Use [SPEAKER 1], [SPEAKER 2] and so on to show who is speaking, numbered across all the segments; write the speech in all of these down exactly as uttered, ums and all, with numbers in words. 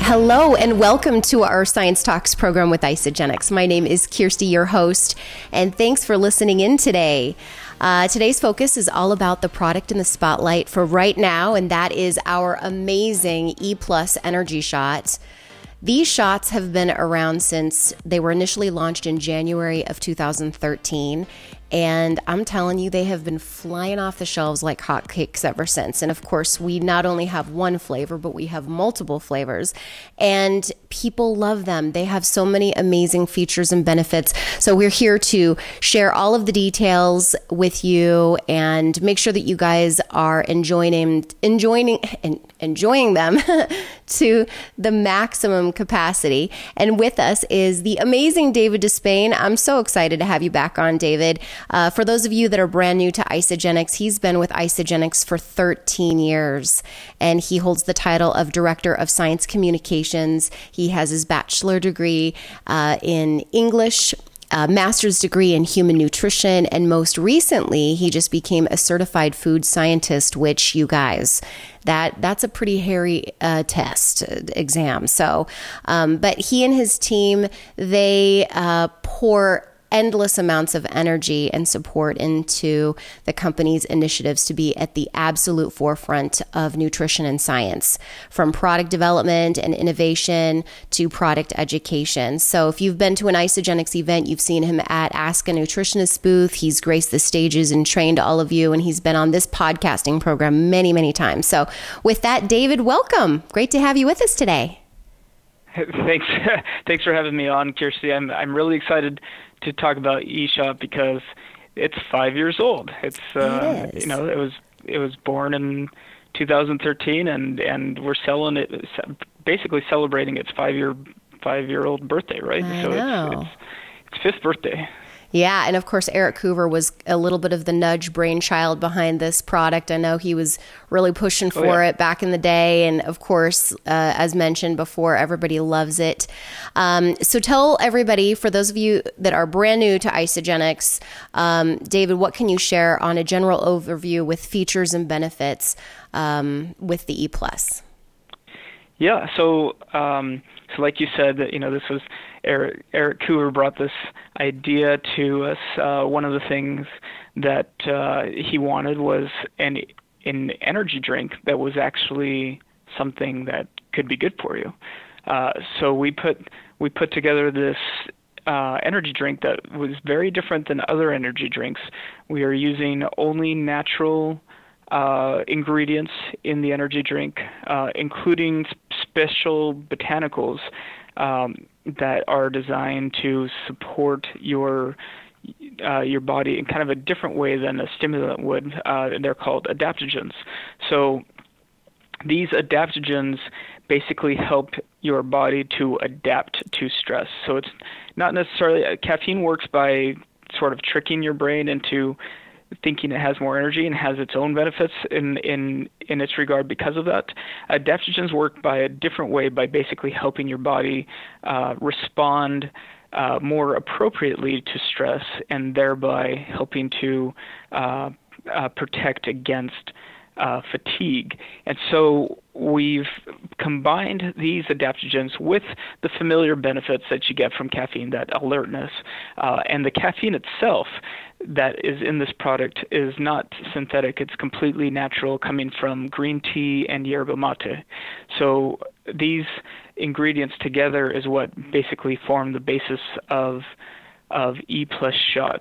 [SPEAKER 1] Hello and welcome to our Science Talks program with Isagenix. My name is Kirsty, your host, and thanks for listening in today. Uh, today's focus is all about the product in the spotlight for right now, and that is our amazing E Plus Energy Shots. These shots have been around since they were initially launched in January of two thousand thirteen, and I'm telling you, they have been flying off the shelves like hotcakes ever since. And of course, we not only have one flavor, but we have multiple flavors, and people love them. They have so many amazing features and benefits. So we're here to share all of the details with you and make sure that you guys are enjoying enjoying enjoying them to the maximum capacity. And with us is the amazing David Despain. I'm so excited to have you back on, David. Uh, for those of you that are brand new to Isagenix, he's been with Isagenix for thirteen years, and he holds the title of Director of Science Communications. He has his bachelor degree uh, in English, a master's degree in human nutrition, and most recently, he just became a certified food scientist, which you guys, that that's a pretty hairy uh, test uh, exam. So, um, but he and his team, they uh, pour endless amounts of energy and support into the company's initiatives to be at the absolute forefront of nutrition and science, from product development and innovation to product education. So if you've been to an Isagenix event, you've seen him at Ask a Nutritionist booth. He's graced the stages and trained all of you, and he's been on this podcasting program many, many times. So with that, David, welcome. Great to have you with us today.
[SPEAKER 2] Thanks. Thanks for having me on, Kirsty. I'm I'm really excited to talk about eShot because it's five years old. It's uh,
[SPEAKER 1] it
[SPEAKER 2] you know it was it was born in two thousand thirteen, and, and we're selling it, basically celebrating its five year five year old birthday, right?
[SPEAKER 1] I
[SPEAKER 2] so
[SPEAKER 1] know.
[SPEAKER 2] It's, it's its fifth birthday.
[SPEAKER 1] Yeah, and of course, Eric Hoover was a little bit of the nudge brainchild behind this product. I know he was really pushing for
[SPEAKER 2] oh, yeah.
[SPEAKER 1] it back in the day, and of course, uh, as mentioned before, everybody loves it. Um, so tell everybody, for those of you that are brand new to Isagenix, um, David, what can you share on a general overview with features and benefits um, with the E Plus?
[SPEAKER 2] Yeah, so um, so like you said, that you know this was Eric, Eric Hoover brought this idea to us. Uh, one of the things that uh, he wanted was an an energy drink that was actually something that could be good for you. Uh, so we put we put together this uh, energy drink that was very different than other energy drinks. We are using only natural Uh, ingredients in the energy drink, uh, including special botanicals um, that are designed to support your uh, your body in kind of a different way than a stimulant would. Uh, they're called adaptogens. So these adaptogens basically help your body to adapt to stress. So it's not necessarily, uh, caffeine works by sort of tricking your brain into thinking it has more energy and has its own benefits in, in, in its regard because of that. Adaptogens work by a different way, by basically helping your body uh, respond uh, more appropriately to stress, and thereby helping to uh, uh, protect against uh, fatigue. And so we've combined these adaptogens with the familiar benefits that you get from caffeine, that alertness, uh, and the caffeine itself that is in this product is not synthetic. It's completely natural, coming from green tea and yerba mate. So these ingredients together is what basically form the basis of of E Plus shots.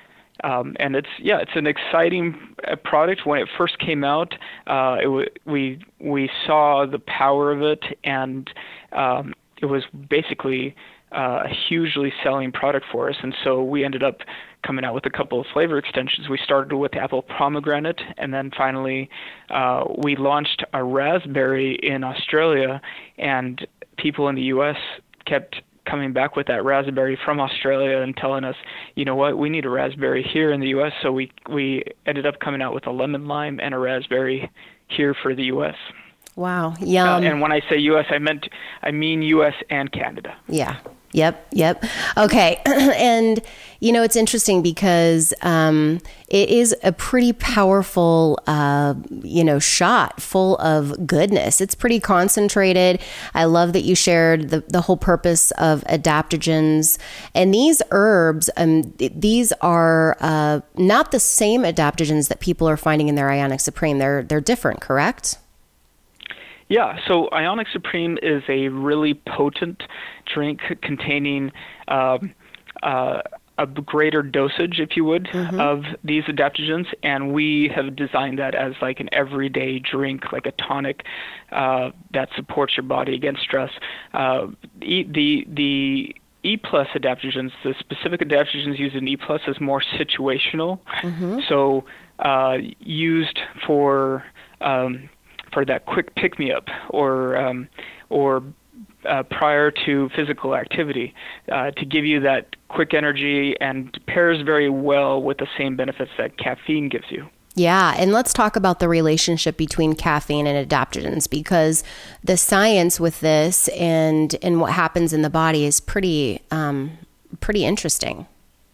[SPEAKER 2] Um, and it's yeah, it's an exciting product. When it first came out, uh, it w- we we saw the power of it, and um, it was basically uh, a hugely selling product for us. And so we ended up coming out with a couple of flavor extensions. We started with apple pomegranate, and then finally uh, we launched a raspberry in Australia, and people in the U S kept coming back with that raspberry from Australia and telling us, you know what, we need a raspberry here in the U S. So we we ended up coming out with a lemon lime and a raspberry here for the U S.
[SPEAKER 1] Wow, yum.
[SPEAKER 2] Uh, and when I say U S, I meant I mean U S and Canada.
[SPEAKER 1] Yeah. Yep. Yep. Okay. And, you know, it's interesting because um, it is a pretty powerful, uh, you know, shot full of goodness. It's pretty concentrated. I love that you shared the, the whole purpose of adaptogens. And these herbs, um, these are uh, not the same adaptogens that people are finding in their Ionic Supreme. They're, they're different, correct?
[SPEAKER 2] Yeah, so Ionic Supreme is a really potent drink containing um, uh, a greater dosage, if you would, mm-hmm. of these adaptogens, and we have designed that as like an everyday drink, like a tonic uh, that supports your body against stress. Uh, the the E plus adaptogens, the specific adaptogens used in E plus is more situational, mm-hmm. so uh, used for um, for that quick pick-me-up or um, or uh, prior to physical activity uh, to give you that quick energy, and pairs very well with the same benefits that caffeine gives you.
[SPEAKER 1] Yeah, and let's talk about the relationship between caffeine and adaptogens, because the science with this and and what happens in the body is pretty um, pretty interesting.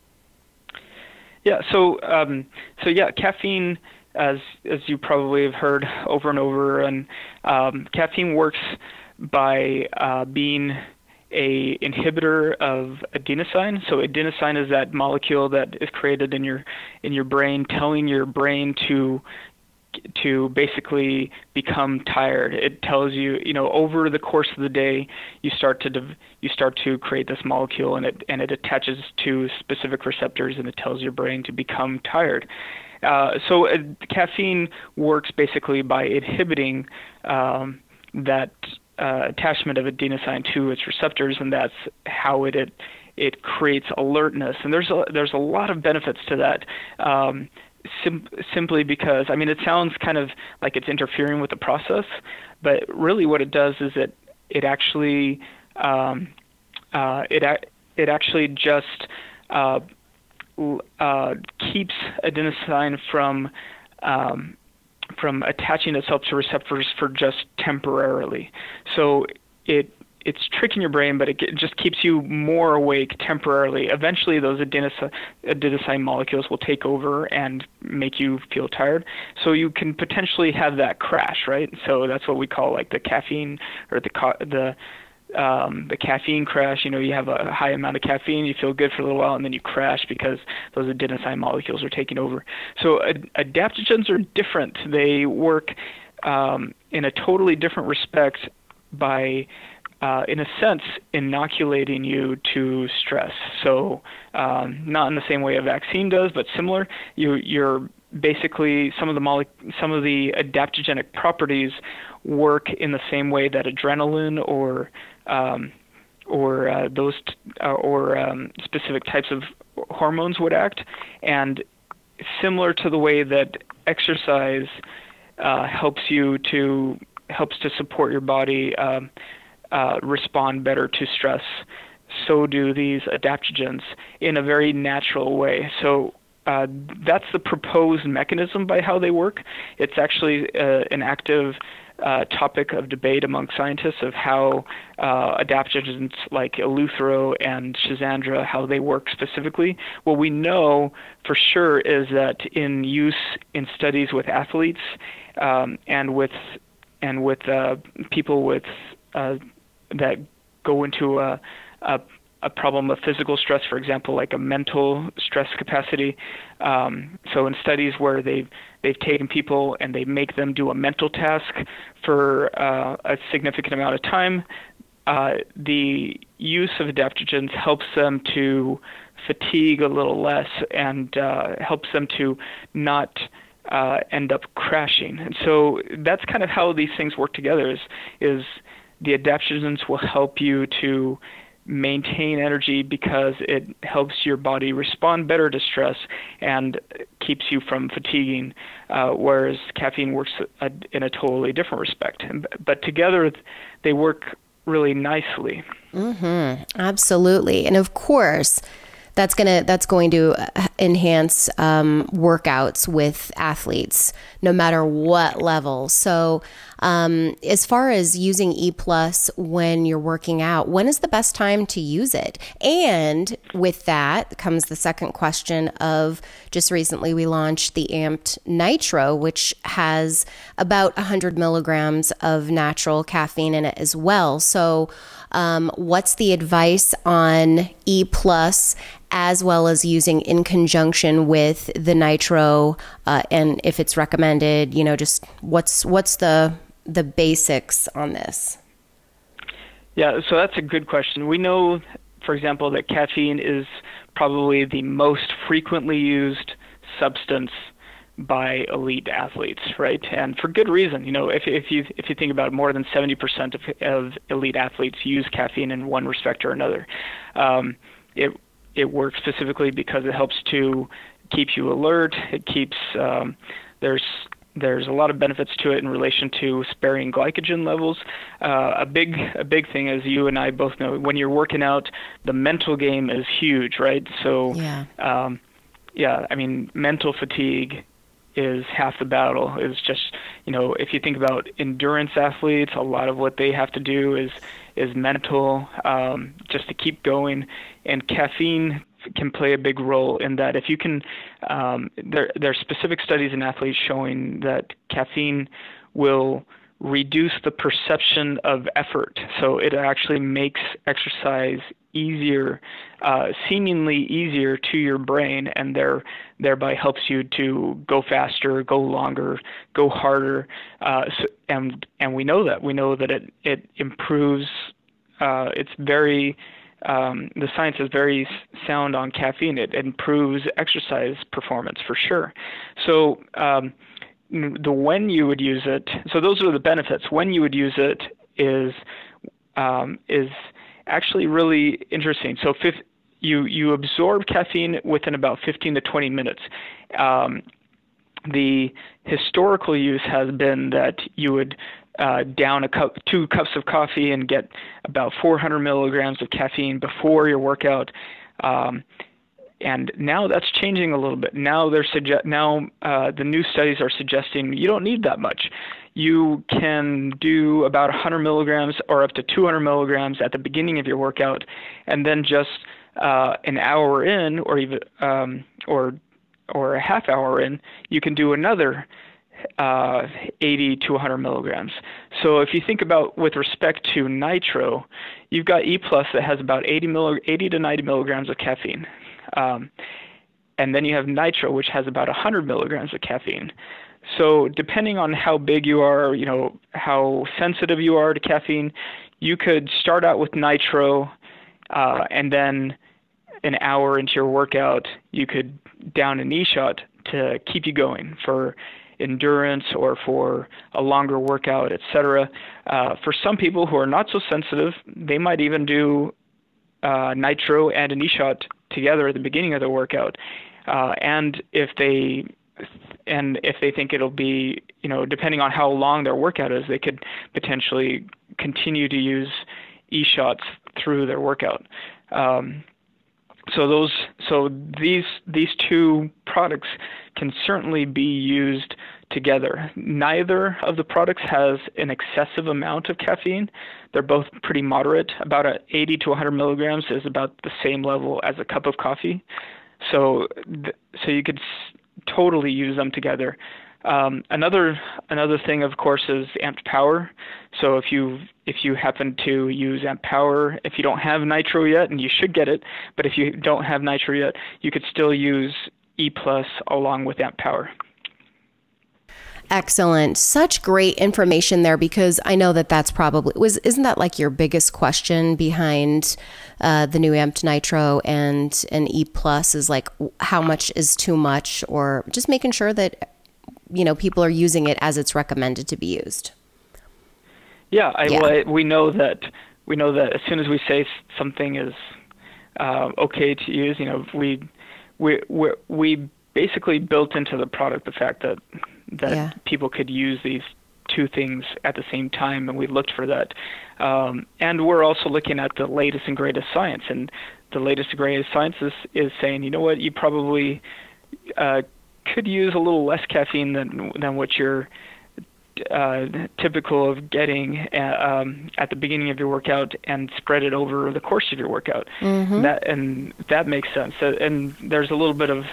[SPEAKER 2] Yeah. So um, so yeah, caffeine, as as you probably have heard over and over, and um, caffeine works by uh, being a inhibitor of adenosine. So adenosine is that molecule that is created in your in your brain, telling your brain to to basically become tired. It tells you, you know, over the course of the day, you start to dev- you start to create this molecule, and it and it attaches to specific receptors, and it tells your brain to become tired. Uh, so uh, caffeine works basically by inhibiting um, that uh, attachment of adenosine to its receptors, and that's how it it, it creates alertness. And there's a, there's a lot of benefits to that. Um, sim- simply because, I mean, it sounds kind of like it's interfering with the process, but really what it does is it it actually um, uh, it it actually just uh, Uh, keeps adenosine from um, from attaching itself to receptors for just temporarily. So it it's tricking your brain, but it just keeps you more awake temporarily. Eventually, those adenosine, adenosine molecules will take over and make you feel tired. So you can potentially have that crash, right? So that's what we call like the caffeine or the the Um, the caffeine crash. You know, you have a high amount of caffeine, you feel good for a little while, and then you crash because those adenosine molecules are taking over. So ad- adaptogens are different. They work um, in a totally different respect by, uh, in a sense, inoculating you to stress. So um, not in the same way a vaccine does, but similar. You, you're basically some of the mole- some of the adaptogenic properties work in the same way that adrenaline or um, or uh, those t- uh, or um, specific types of hormones would act, and similar to the way that exercise uh, helps you to helps to support your body um, uh, respond better to stress, so do these adaptogens in a very natural way. So Uh, that's the proposed mechanism by how they work. It's actually uh, an active uh, topic of debate among scientists of how uh, adaptogens like Eleuthero and Schizandra, how they work specifically. What we know for sure is that in use in studies with athletes um, and with and with uh, people with uh, that go into a, a a problem of physical stress, for example, like a mental stress capacity. Um, so in studies where they've they've taken people and they make them do a mental task for uh, a significant amount of time, uh, the use of adaptogens helps them to fatigue a little less and uh, helps them to not uh, end up crashing. And so that's kind of how these things work together. Is is the adaptogens will help you to maintain energy because it helps your body respond better to stress and keeps you from fatiguing, uh, whereas caffeine works a, in a totally different respect. But together, they work really nicely.
[SPEAKER 1] Mm-hmm. Absolutely. And of course, That's gonna that's going to enhance um, workouts with athletes, no matter what level. So, um, as far as using E Plus when you're working out, when is the best time to use it? And with that comes the second question of, just recently we launched the Amped Nitro, which has about one hundred milligrams of natural caffeine in it as well. So, um, what's the advice on E Plus, as well as using in conjunction with the Nitro, uh, and if it's recommended, you know, just what's what's the the basics on this?
[SPEAKER 2] Yeah, so that's a good question. We know, for example, that caffeine is probably the most frequently used substance by elite athletes, right? And for good reason. You know, if if you if you think about it, more than seventy percent of, of elite athletes use caffeine in one respect or another. Um, it it works specifically because it helps to keep you alert. It keeps um, there's there's a lot of benefits to it in relation to sparing glycogen levels. Uh, a big a big thing, as you and I both know, when you're working out, the mental game is huge, right? So
[SPEAKER 1] yeah,
[SPEAKER 2] um, yeah, I mean, mental fatigue is half the battle. It's just, you know, if you think about endurance athletes, a lot of what they have to do is is mental, um, just to keep going. And caffeine can play a big role in that. If you can, um, there there are specific studies in athletes showing that caffeine will reduce the perception of effort. So it actually makes exercise easier, uh, seemingly easier to your brain, and there, thereby helps you to go faster, go longer, go harder. Uh, so, and and we know that. We know that it, it improves, uh, it's very, um, the science is very sound on caffeine. It improves exercise performance for sure. So um, the when you would use it, so those are the benefits. When you would use it is um, is actually really interesting. So if you you absorb caffeine within about fifteen to twenty minutes. Um, the historical use has been that you would uh, down a cup, two cups of coffee and get about four hundred milligrams of caffeine before your workout. Um, And now that's changing a little bit. Now they're suggest now uh, the new studies are suggesting you don't need that much. You can do about one hundred milligrams or up to two hundred milligrams at the beginning of your workout, and then just uh, an hour in, or even um, or or a half hour in, you can do another uh, eighty to one hundred milligrams. So if you think about with respect to Nitro, you've got E Plus that has about eighty, milli- eighty to ninety milligrams of caffeine. Um, and then you have Nitro, which has about one hundred milligrams of caffeine. So depending on how big you are, you know, how sensitive you are to caffeine, you could start out with Nitro, uh, and then an hour into your workout, you could down an E-shot to keep you going for endurance or for a longer workout, et cetera. Uh, for some people who are not so sensitive, they might even do uh, Nitro and an E-shot together at the beginning of the workout. Uh, and if they and if they think it'll be, you know, depending on how long their workout is, they could potentially continue to use E-shots through their workout. Um, so those, so these these two products can certainly be used together. Neither of the products has an excessive amount of caffeine. They're both pretty moderate. About a eighty to one hundred milligrams is about the same level as a cup of coffee. So, th- so you could s- totally use them together. Um, another another thing, of course, is Amped Power. So if you if you happen to use Amped Power, if you don't have Nitro yet, and you should get it, but if you don't have Nitro yet, you could still use E Plus along with Amped Power.
[SPEAKER 1] Excellent. Such great information there, because I know that that's probably, was isn't that like your biggest question behind uh, the new Amped Nitro and an E Plus, is like how much is too much, or just making sure that, you know, people are using it as it's recommended to be used.
[SPEAKER 2] Yeah, I,
[SPEAKER 1] yeah.
[SPEAKER 2] Well, I, we know that we know that as soon as we say something is uh, okay to use, you know, we we we we basically built into the product the fact that that
[SPEAKER 1] yeah.
[SPEAKER 2] people could use these two things at the same time, and we looked for that. Um, and we're also looking at the latest and greatest science, and the latest and greatest science is, is saying, you know what, you probably uh, could use a little less caffeine than than what you're uh, typical of getting uh, um, at the beginning of your workout, and spread it over the course of your workout. Mm-hmm. That and that makes sense. Uh, and there's a little bit of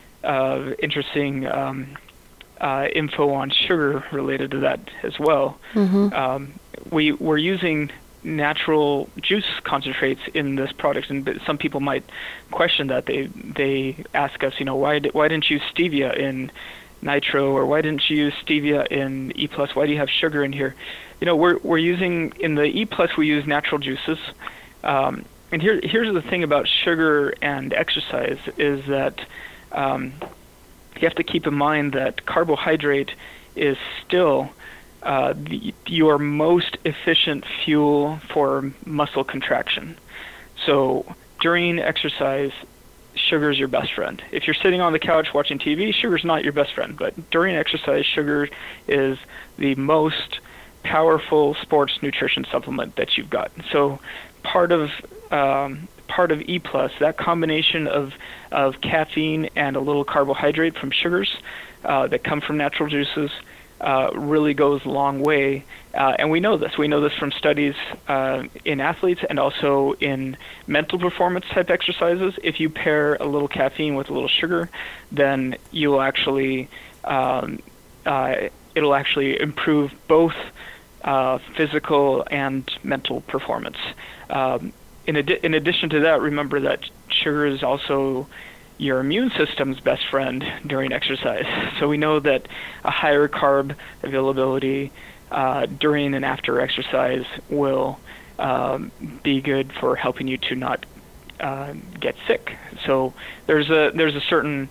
[SPEAKER 2] uh, interesting um, uh, info on sugar related to that as well. Mm-hmm. Um, we we're using natural juice concentrates in this product, and some people might question that. They they ask us, you know, why did, why didn't you use stevia in Nitro, or why didn't you use stevia in E Plus? Why do you have sugar in here? You know, we're we're using in the E Plus, we use natural juices. Um, and here here's the thing about sugar and exercise is that um, you have to keep in mind that carbohydrate is still Uh, the, your most efficient fuel for muscle contraction. So during exercise, sugar is your best friend. If you're sitting on the couch watching T V, sugar is not your best friend. But during exercise, sugar is the most powerful sports nutrition supplement that you've got. So part of um, part of E Plus, that combination of of caffeine and a little carbohydrate from sugars uh, that come from natural juices, Uh, really goes a long way, uh, and we know this. We know this from studies uh, in athletes and also in mental performance type exercises. If you pair a little caffeine with a little sugar, then you'll actually um, uh, it'll actually improve both uh, physical and mental performance. Um, in, adi- in addition to that, remember that sugar is also your immune system's best friend during exercise. So we know that a higher carb availability uh, during and after exercise will um, be good for helping you to not uh, get sick. So there's a there's a certain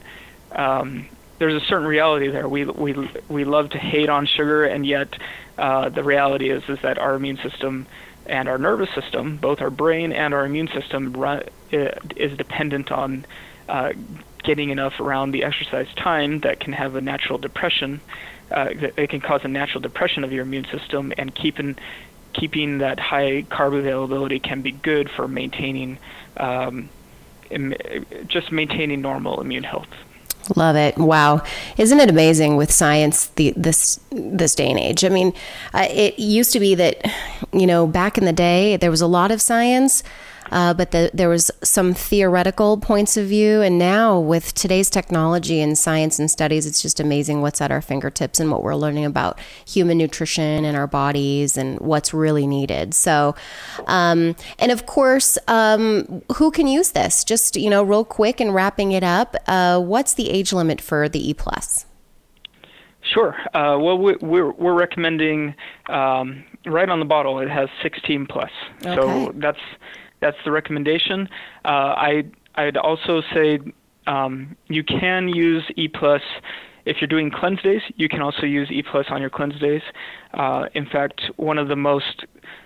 [SPEAKER 2] um, there's a certain reality there. We we we love to hate on sugar, and yet uh, the reality is is that our immune system and our nervous system, both our brain and our immune system, run, is dependent on Uh, getting enough around the exercise time that can have a natural depression. Uh, it can cause a natural depression of your immune system, and keeping keeping that high carb availability can be good for maintaining um, im- just maintaining normal immune health.
[SPEAKER 1] Love it. Wow. Isn't it amazing with science the, this this day and age? I mean, uh, it used to be that, you know, back in the day, there was a lot of science, Uh, but the, there was some theoretical points of view. And now with today's technology and science and studies, it's just amazing what's at our fingertips and what we're learning about human nutrition and our bodies and what's really needed. So, um, and of course, um, who can use this? Just, you know, real quick and wrapping it up, uh, what's the age limit for the E Plus?
[SPEAKER 2] Sure. Uh, well, we, we're, we're recommending um, right on the bottle, it has sixteen plus. Okay. So that's That's the recommendation. Uh, I, I'd also say um, you can use E Plus if you're doing cleanse days. You can also use E Plus on your cleanse days. Uh, in fact, one of the most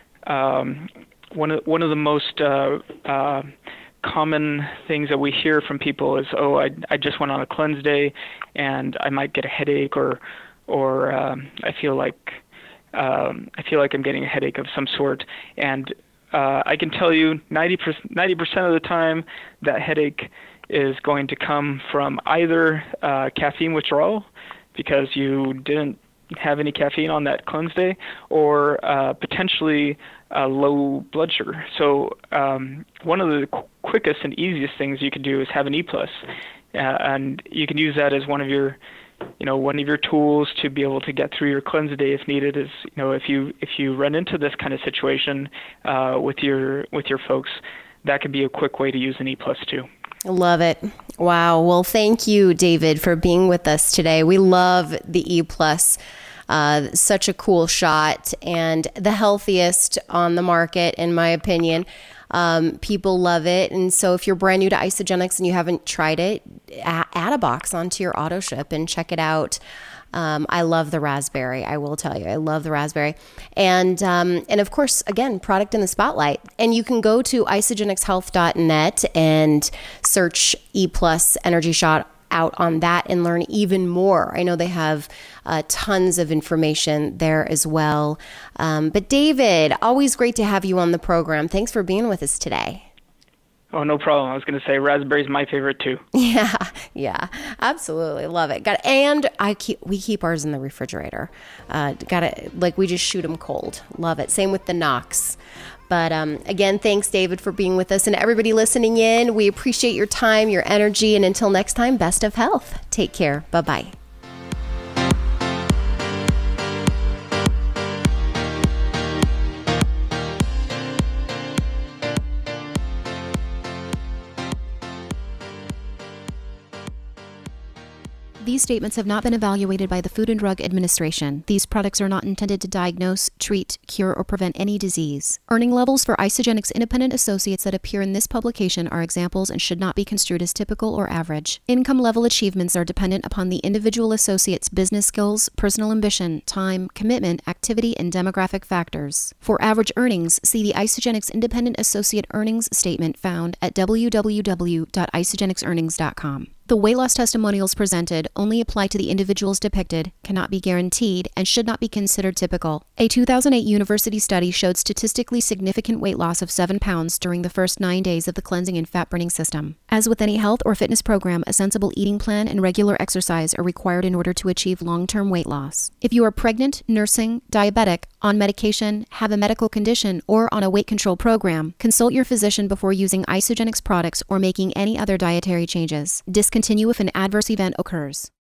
[SPEAKER 2] um, one of one of the most uh, uh, common things that we hear from people is, "Oh, I I just went on a cleanse day, and I might get a headache, or or um, I feel like um, I feel like I'm getting a headache of some sort." And Uh, I can tell you ninety percent of the time that headache is going to come from either uh, caffeine withdrawal, because you didn't have any caffeine on that cleanse day, or uh, potentially uh, low blood sugar. So um, one of the qu- quickest and easiest things you can do is have an E Plus, uh, and you can use that as one of your you know, one of your tools to be able to get through your cleanse day if needed. Is, you know, if you if you run into this kind of situation uh, with your with your folks, that could be a quick way to use an E Plus too.
[SPEAKER 1] Love it. Wow. Well, thank you, David, for being with us today. We love the E Plus. Uh, such a cool shot, and the healthiest on the market, in my opinion. Um, people love it. And so if you're brand new to Isagenix and you haven't tried it, a- add a box onto your auto ship and check it out. Um, I love the raspberry. I will tell you, I love the raspberry. And, um, and of course, again, product in the spotlight. And you can go to isagenix health dot net and search E Plus Energy Shot out on that and learn even more. I know they have uh, tons of information there as well. Um, but David, always great to have you on the program. Thanks for being with us today.
[SPEAKER 2] Oh, no problem. I was going to say raspberry's my favorite too.
[SPEAKER 1] Yeah, yeah, absolutely love it. Got and I keep we keep ours in the refrigerator. Uh, got it like we just shoot them cold. Love it. Same with the Knox. But um, again, thanks, David, for being with us, and everybody listening in. We appreciate your time, your energy, and until next time, best of health. Take care. Bye bye.
[SPEAKER 3] These statements have not been evaluated by the Food and Drug Administration. These products are not intended to diagnose, treat, cure, or prevent any disease. Earning levels for Isagenix independent associates that appear in this publication are examples and should not be construed as typical or average. Income level achievements are dependent upon the individual associate's business skills, personal ambition, time, commitment, activity, and demographic factors. For average earnings, see the Isagenix Independent Associate Earnings Statement found at w w w dot isagenix earnings dot com. The weight loss testimonials presented only apply to the individuals depicted, cannot be guaranteed, and should not be considered typical. A two thousand eight university study showed statistically significant weight loss of seven pounds during the first nine days of the cleansing and fat-burning system. As with any health or fitness program, a sensible eating plan and regular exercise are required in order to achieve long-term weight loss. If you are pregnant, nursing, diabetic, on medication, have a medical condition, or on a weight control program, consult your physician before using Isagenix products or making any other dietary changes. Discontinue if an adverse event occurs.